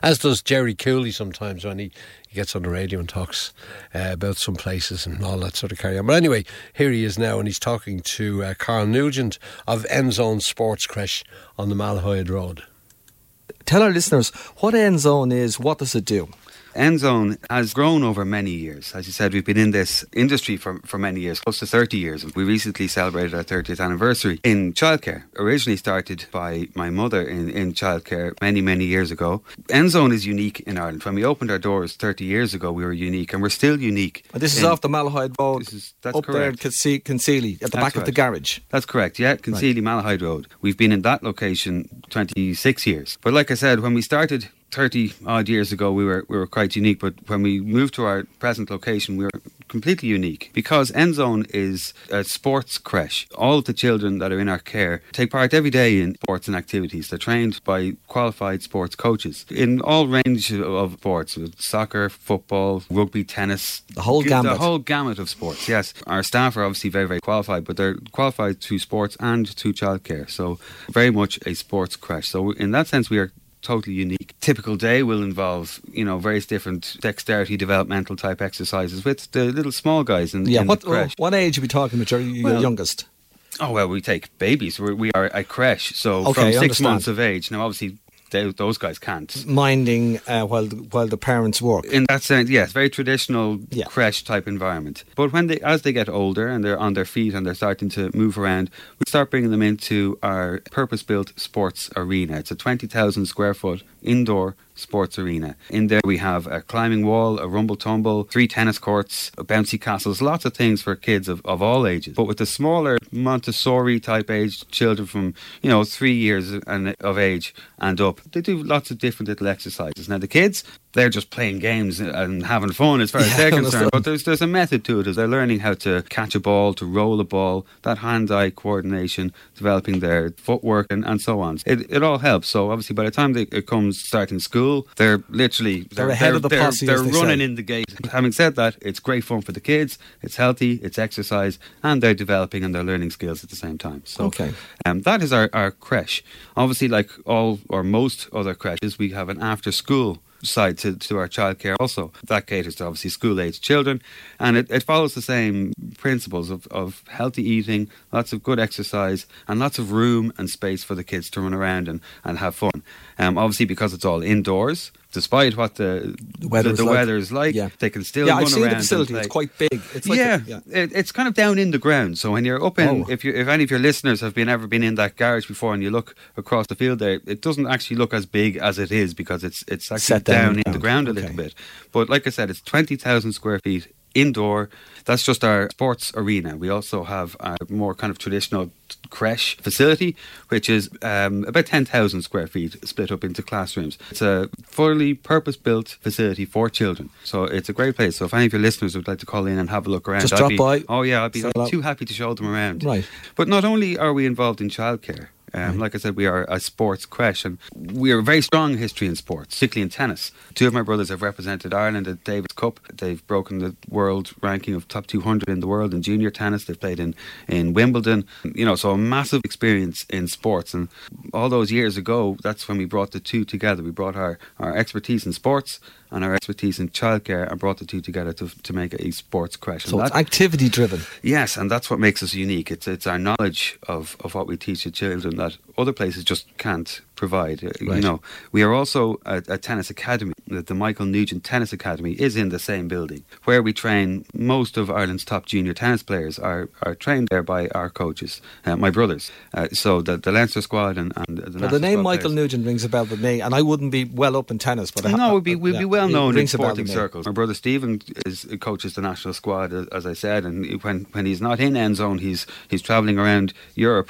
As does Jerry Cooley sometimes when he gets on the radio and talks about some places and all that sort of carry on. But anyway, here he is now, and he's talking to Carl Nugent of End Zone Sports Creche on the Malahide Road. Tell our listeners what End Zone is, what does it do? End Zone has grown over many years. As you said, we've been in this industry for many years, close to 30 years. We recently celebrated our 30th anniversary in childcare. Originally started by my mother in childcare many years ago. End Zone is unique in Ireland. When we opened our doors 30 years ago, we were unique, and we're still unique. And this is off the Malahide Road, that's up correct. there in Concealy, at the back of the garage. That's correct, yeah, Concealy, Malahide Road. We've been in that location 26 years. But like I said, when we started 30 odd years ago, we were quite unique, but when we moved to our present location, we were completely unique because End Zone is a sports creche. All of the children that are in our care take part every day in sports and activities. They're trained by qualified sports coaches in all range of sports: soccer, football, rugby, tennis. The whole gamut. The whole gamut of sports, yes. Our staff are obviously very qualified, but they're qualified through sports and through childcare. So very much a sports creche. So in that sense, we are totally unique. Typical day will involve, various different dexterity developmental type exercises with the little small guys in the creche. What age are we talking about, your youngest? Oh, well, we take babies. We are a creche, so Okay, from 6 months of age. Now, obviously, those guys can't. Minding while the parents work. In that sense, yes, very traditional creche type environment. But as they get older and they're on their feet and they're starting to move around, we start bringing them into our purpose-built sports arena. It's a 20,000 square foot indoor sports arena. In there we have a climbing wall, a rumble tumble, 3 tennis courts, bouncy castles, lots of things for kids of all ages. But with the smaller Montessori type age children from 3 years of age and up, they do lots of different little exercises. Now the kids, they're just playing games and having fun as far as they're concerned. But there's a method to it, as they're learning how to catch a ball, to roll a ball, that hand-eye coordination, developing their footwork and so on. It all helps. So obviously by the time it comes starting school, they're literally ahead of the posse. They're running in the gate. Having said that, it's great fun for the kids. It's healthy. It's exercise, and they're developing and they're learning skills at the same time. So that is our creche. Obviously, like all or most other creches, we have an after-school side to our childcare also. That caters to obviously school-age children, and it follows the same principles of healthy eating, lots of good exercise, and lots of room and space for the kids to run around and have fun. Obviously, because it's all indoors, despite what the weather is like, they can still run around. I've seen the facility. It's quite big. It's like it's kind of down in the ground. So when you're up in, if any of your listeners have ever been in that garage before, and you look across the field there, it doesn't actually look as big as it is because it's actually set down in the ground a little bit. But like I said, it's 20,000 square feet indoor. That's just our sports arena. We also have a more kind of traditional creche facility, which is about 10,000 square feet split up into classrooms. It's a fully purpose-built facility for children. So it's a great place. So if any of your listeners would like to call in and have a look around, just drop by. Oh yeah, I'd be too happy to show them around. Right. But not only are we involved in childcare, like I said, we are a sports creche, and we are a very strong history in sports, particularly in tennis. 2 of my brothers have represented Ireland at Davis Cup. They've broken the world ranking of top 200 in the world in junior tennis. They've played in Wimbledon. So a massive experience in sports. And all those years ago, that's when we brought the two together. We brought our expertise in sports and our expertise in childcare and brought the two together to make a sports creche. So it's activity driven. Yes, and that's what makes us unique. It's our knowledge of what we teach the children that other places just can't provide. Right. We are also a tennis academy. The Michael Nugent Tennis Academy is in the same building, where we train most of Ireland's top junior tennis players are trained there by our coaches, my brothers. So the Leinster squad and the name Michael Nugent rings a bell with me, and I wouldn't be well up in tennis, but we'd be well known in sporting circles. My brother Stephen coaches the national squad, as I said, and when he's not in End Zone, he's travelling around Europe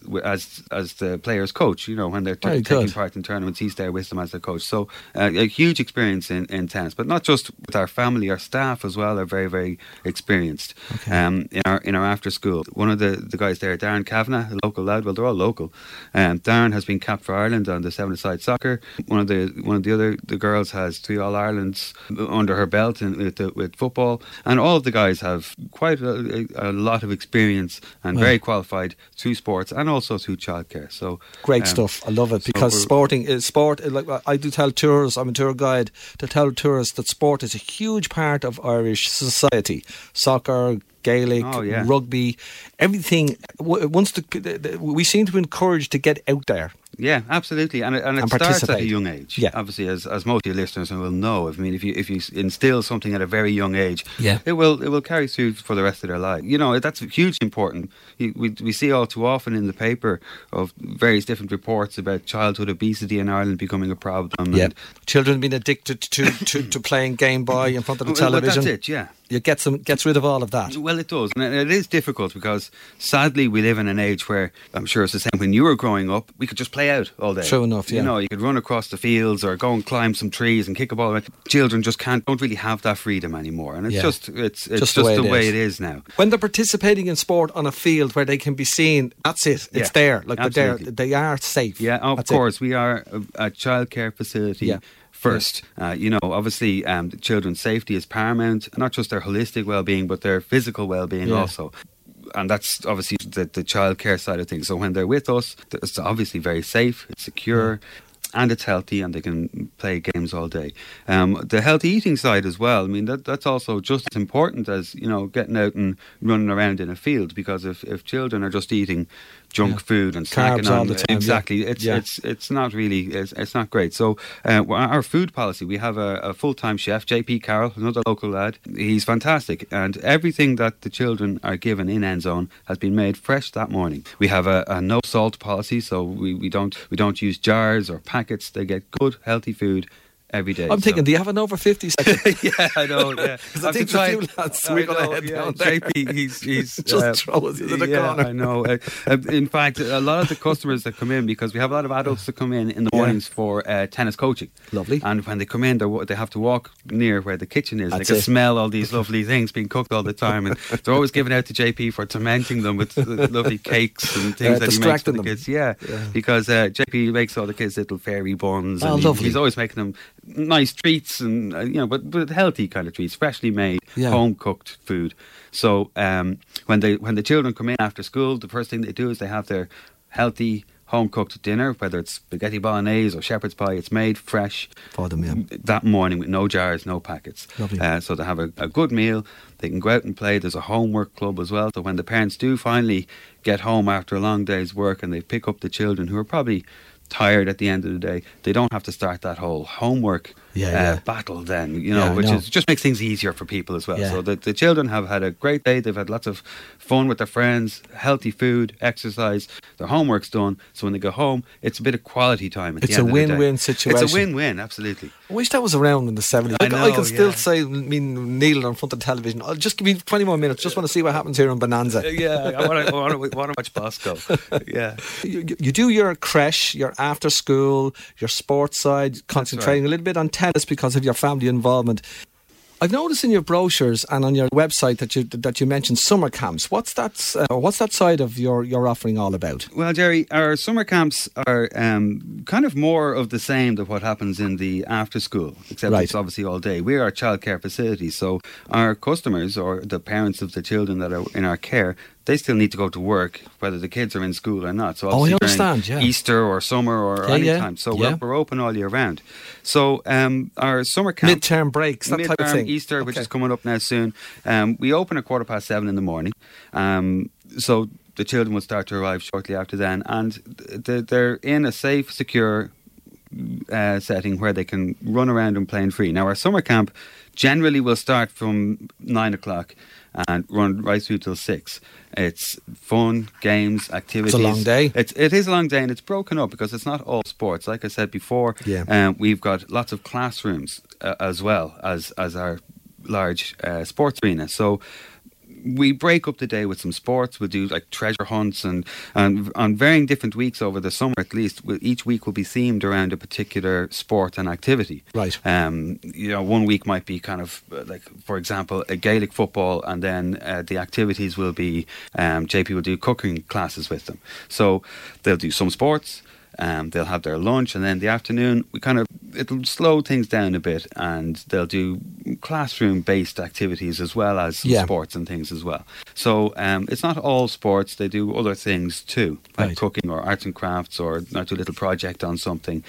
as the players' coach. When they're taking part in tournaments, he's there with them as their coach. So a huge experience in tennis, but not just with our family. Our staff as well are very, very experienced. In our after school, one of the guys there, Darren Kavanagh, a local lad. Well, they're all local. Darren has been capped for Ireland on the 7-a-side soccer. One of the girls has 3 All-Irelands under her belt with football, and all of the guys have quite a lot of experience and very qualified through sports and also through childcare. childcare. So great stuff. I love it, because sport. Like I do tell tours. I'm a tour guide. To tell tourists that sport is a huge part of Irish society. Soccer, Gaelic, rugby, everything. Once we seem to be encouraged to get out there. Yeah, absolutely, and it starts at a young age. Yeah. Obviously, as most of your listeners will know, if you instill something at a very young age, yeah, it will carry through for the rest of their life. You know, that's hugely important. We see all too often in the paper of various different reports about childhood obesity in Ireland becoming a problem. Yeah, children being addicted to playing Game Boy in front of the television. That's it. Yeah. It gets rid of all of that. Well, it does. And it is difficult because, sadly, we live in an age where, I'm sure it's the same when you were growing up, we could just play out all day. True enough, yeah. You know, you could run across the fields or go and climb some trees and kick a ball. Children just don't really have that freedom anymore. And it's just the way it is now. When they're participating in sport on a field where they can be seen, that's it. It's there. Like they're there. They are safe. Yeah, of course. We are a childcare facility. Yeah. First, obviously, children's safety is paramount, not just their holistic well-being, but their physical well-being also. And that's obviously the childcare side of things. So when they're with us, it's obviously very safe, it's secure, and it's healthy, and they can play games all day. The healthy eating side as well, I mean, that's also just as important as, getting out and running around in a field, because if children are just eating junk food and snacking carbs all the time. Exactly. It's not really, it's not great. So our food policy, we have a full-time chef, JP Carroll, another local lad. He's fantastic, and everything that the children are given in End Zone has been made fresh that morning. We have a no salt policy, so we don't use jars or packets. They get good, healthy food every day. I'm thinking, do you have an over 50 section? Yeah, I know. Yeah, because I think a few lads we're going to head down there. JP, he's just throw us into the corner. I know. In fact, a lot of the customers that come in, because we have a lot of adults that come in the mornings for tennis coaching. Lovely. And when they come in, they have to walk near where the kitchen is. They can smell all these lovely things being cooked all the time, and they're always giving out to JP for tormenting them with lovely cakes and things that he makes for the kids. Yeah, because JP makes all the kids little fairy buns, and he's always making them nice treats, and but healthy kind of treats, freshly made, home cooked food. So when the children come in after school, the first thing they do is they have their healthy home cooked dinner, whether it's spaghetti bolognese or shepherd's pie. It's made fresh for them that morning with no jars, no packets. So they have a good meal. They can go out and play. There's a homework club as well, so when the parents do finally get home after a long day's work and they pick up the children who are probably tired at the end of the day, they don't have to start that whole homework battle then, which just makes things easier for people as well. So the children have had a great day. They've had lots of fun with their friends, healthy food, exercise, their homework's done. So when they go home, it's a bit of quality time at the end of the day. It's a win-win situation. It's a win-win, absolutely. I wish that was around in the 70s. I can still say, kneeling in front of the television, just give me 20 more minutes, just want to see what happens here on Bonanza. I want to watch Bosco. Yeah. You do your creche, your after school, your sports side, concentrating a little bit on tennis because of your family involvement. I've noticed in your brochures and on your website that you mentioned summer camps. What's that side of your offering all about? Well, Jerry, our summer camps are kind of more of the same to what happens in the after school, except it's obviously all day. We are a childcare facility, so our customers or the parents of the children that are in our care, they still need to go to work, whether the kids are in school or not. So I understand, Easter or summer or any time. So we're open all year round. So our summer camp... Mid-term breaks, that type of thing. Easter, which is coming up now soon. We open at 7:15 in the morning. So the children will start to arrive shortly after then. And they're in a safe, secure setting where they can run around and play free. Now, our summer camp generally will start from 9 o'clock and run right through till 6. It's fun, games, activities. It's a long day. It is a long day, and it's broken up because it's not all sports. Like I said before, we've got lots of classrooms as well as our large sports arena. So we break up the day with some sports. We'll do like treasure hunts and on varying different weeks over the summer at least. Each week will be themed around a particular sport and activity. Right. One week might be kind of like, for example, a Gaelic football, and then the activities will be JP will do cooking classes with them. So they'll do some sports. They'll have their lunch, and then the afternoon it'll slow things down a bit, and they'll do classroom-based activities as well as sports and things as well. So it's not all sports; they do other things too, like cooking or arts and crafts, or do a little project on something.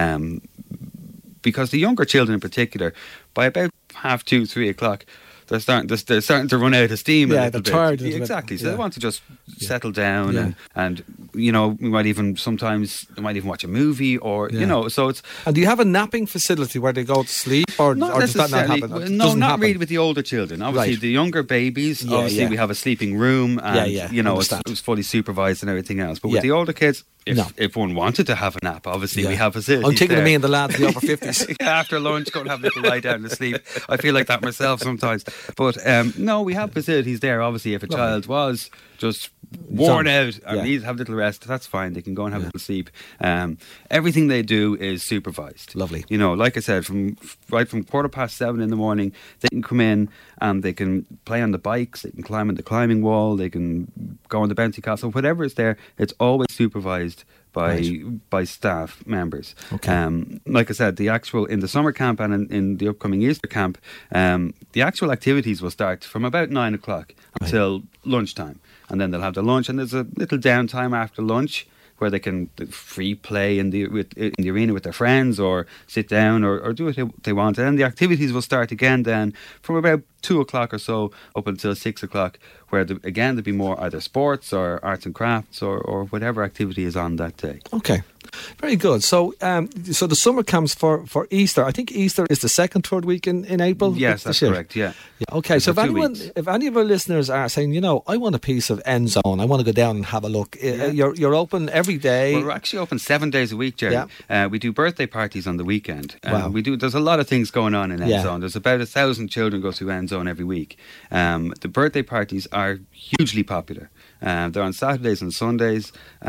Because the younger children in particular, by about 2:30, 3 o'clock, they're starting to run out of steam. Yeah, they're tired. Exactly. So they want to just settle down, and we might even sometimes watch a movie, or So it's. And do you have a napping facility where they go to sleep, or does that not happen? No, not really with the older children. Obviously, the younger babies. Obviously, we have a sleeping room, and it's fully supervised and everything else. But with the older kids, if one wanted to have a nap, obviously we have facilities. I'm thinking of me and the lads, the over 50s. After lunch, go and have a little lie down and sleep. I feel like that myself sometimes. But no, we have facilities there. Obviously, if a child was just worn out and needs to have a little rest, that's fine. They can go and have a little sleep. Everything they do is supervised. Lovely. Like I said, from 7:15 in the morning, they can come in and they can play on the bikes, they can climb on the climbing wall, they can go on the bouncy castle, whatever is there. It's always supervised by staff members. Okay. Like I said, in the summer camp and in the upcoming Easter camp, the actual activities will start from about 9 o'clock until lunchtime, and then they'll have their lunch, and there's a little downtime after lunch where they can free play in the arena with their friends, or sit down, or do what they want. And then the activities will start again then from about 2 o'clock or so up until 6 o'clock, where there'll be more either sports or arts and crafts or whatever activity is on that day. Okay. Very good. So so the summer camps for Easter, I think Easter is the third week in April? Yes, that's correct, yeah. Okay, so if any of our listeners are saying, I want a piece of End Zone, I want to go down and have a look, you're open every day? Well, we're actually open 7 days a week, Jerry. Yeah. We do birthday parties on the weekend. Wow. There's a lot of things going on in End Zone. There's about 1,000 children go through End Zone every week. The birthday parties are hugely popular. They're on Saturdays and Sundays.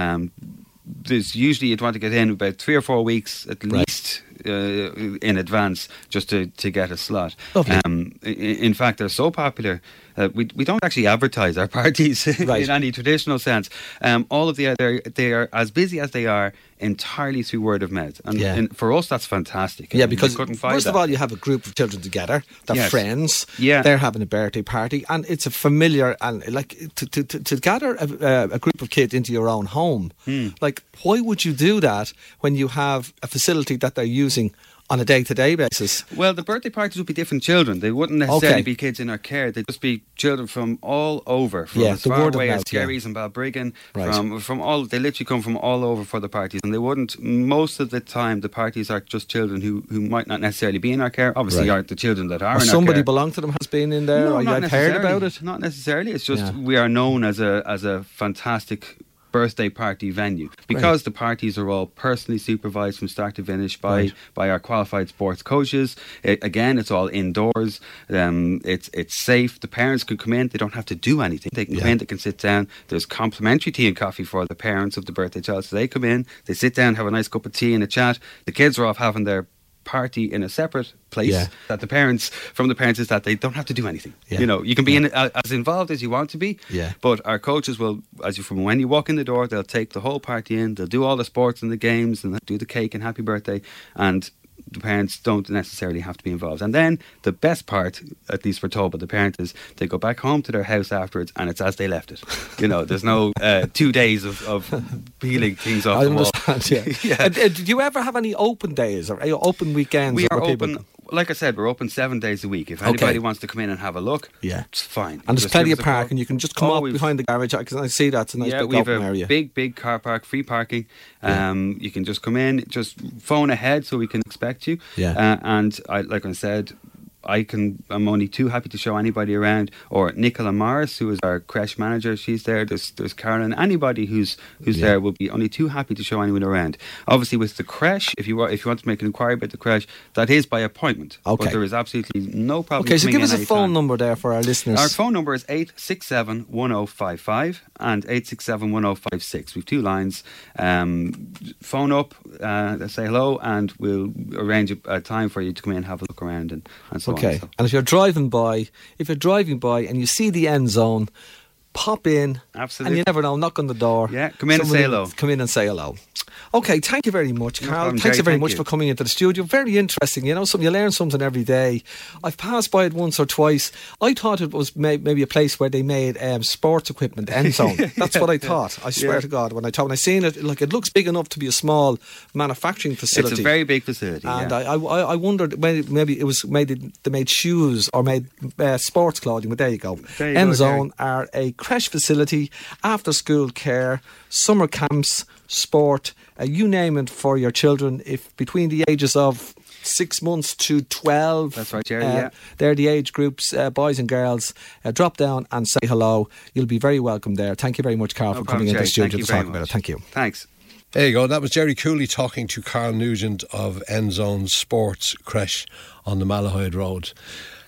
There's usually, you'd want to get in about 3 or 4 weeks at least in advance just to get a slot. In fact, they're so popular we don't actually advertise our parties in any traditional sense. All of they are as busy as they are entirely through word of mouth, and for us that's fantastic. Yeah, because first of all, you have a group of children together, they're friends, they're having a birthday party, and it's a familiar, and like to gather a group of kids into your own home. Like, why would you do that when you have a facility that they're using on a day-to-day basis? Well, the birthday parties would be different children. They wouldn't necessarily be kids in our care. They'd just be children from all over, from as far away as Kerry's and Balbriggan. From all, they literally come from all over for the parties, and they wouldn't. Most of the time, the parties are just children who might not necessarily be in our care. Obviously, are the children that are in our care. Somebody belong to them has been in there. No, I've heard about it. Not necessarily. It's just we are known as a fantastic birthday party venue because the parties are all personally supervised from start to finish by our qualified sports coaches. Again, it's all indoors. It's safe. The parents can come in. They don't have to do anything. They can come in. They can sit down. There's complimentary tea and coffee for the parents of the birthday child. So they come in. They sit down, have a nice cup of tea and a chat. The kids are off having their party in a separate place. That the parents is that they don't have to do anything. You can be in as involved as you want to be, but our coaches will, from when you walk in the door, they'll take the whole party in, they'll do all the sports and the games and do the cake and happy birthday, and the parents don't necessarily have to be involved. And then the best part, at least we're told by the parents, is they go back home to their house afterwards and it's as they left it. There's no 2 days of peeling things off the wall. I understand, do you ever have any open days or open weekends? We are open. Like I said, we're open 7 days a week. If anybody wants to come in and have a look, it's fine. And there's plenty of park, and you can just come up behind the garage, because I see that's a nice big open area. We have a big car park, free parking. You can just come in, just phone ahead so we can expect you. And like I said, I'm only too happy to show anybody around. Or Nicola Morris, who is our creche manager, she's there. There's Carolyn. Anybody who's there will be only too happy to show anyone around. Obviously, with the creche, if you want to make an inquiry about the creche, that is by appointment. But there is absolutely no problem. Okay, so give us a phone number there for our listeners. Our phone number is 867 1055 and 867 1056. We've 2 lines. Phone up, say hello, and we'll arrange a time for you to come in and have a look around and so on. Okay, and if you're driving by and you see the End Zone, pop in. Absolutely. And you never know, knock on the door. Yeah, come in and say hello. Come in and say hello. Okay, thank you very much, Carl. Thanks very much for coming into the studio. Very interesting. You know, you learn something every day. I've passed by it once or twice. I thought it was maybe a place where they made sports equipment, End Zone. That's what I thought. I swear to God, when I seen it, like, it looks big enough to be a small manufacturing facility. It's a very big facility. And I wondered maybe it was they made shoes or made sports clothing. But there you go. End Zone are a creche facility, after school care, summer camps, sport, you name it for your children. If between the ages of 6 months to 12, that's right, Jerry. They're the age groups, boys and girls. Drop down and say hello. You'll be very welcome there. Thank you very much, Carl, for coming into the studio to talk about it. Thank you. Thanks. There you go. That was Jerry Cooley talking to Carl Nugent of End Zone Sports Creche on the Malahide Road.